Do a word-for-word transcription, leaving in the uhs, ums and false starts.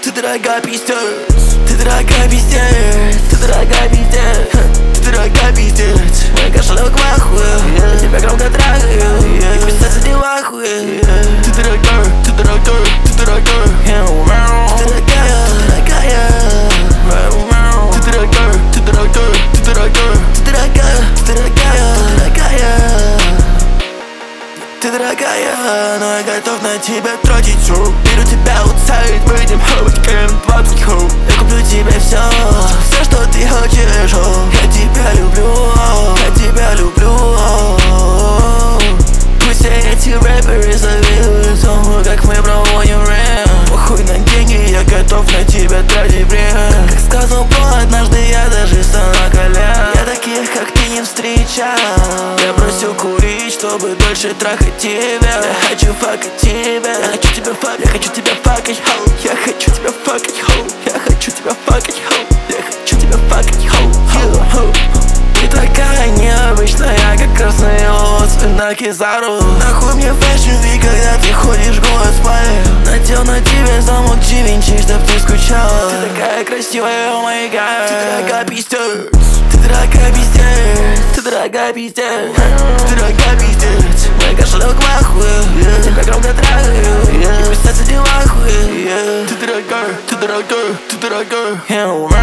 Ты дорогая пиздец, ты дорогая пиздец, ты дорогая пиздец, ты дорогая пиздец. Мой кошелек в ахуе, я тебя громко трахаю, и писаться не в ахуе. Ты дорогая, ты дорогая, ты дорогая, ты дорогая, ты дорогая, ты дорогая, ты дорогая, ты дорогая, ты дорогая, ты дорогая, дорогая. Ты дорогая, но я готов на тебя тратить все. Беру тебя аутсайд, выйдем хавать двадцать хоу. Я куплю тебе все, все, что ты хочешь, о. Я тебя люблю, я тебя люблю. Пусть все эти рэперы завидуют тому, как мы проводим время. Похуй на деньги, я готов на тебя тратить время. Как сказал Бро, однажды я даже стал на колен. Я таких, как ты, не встречал. Я бросил курить, чтобы дольше трахать тебя. Я хочу факать тебя, я хочу тебя факать, я хочу тебя факать, хоу. Я хочу тебя факать, хоу. Я хочу тебя факать, хоу. Я хочу тебя факать, хоу. Ты такая необычная, как красный лос на Кизару. Нахуй мне фэшн ви, когда ты ходишь голой в спальне. Надел на тебе замок Дживинчи, чтоб ты скучала. Ты такая красивая, о май гад. Ты дорогая пиздец, ты дорогая пиздец, ты дорогая пиздец, ты дорогая пиздец. Мой кошелек в ахуе, я тебя громко трахаю, и писаться не в ахуе. Ты дорогая, ты дорогая, ты дорогая.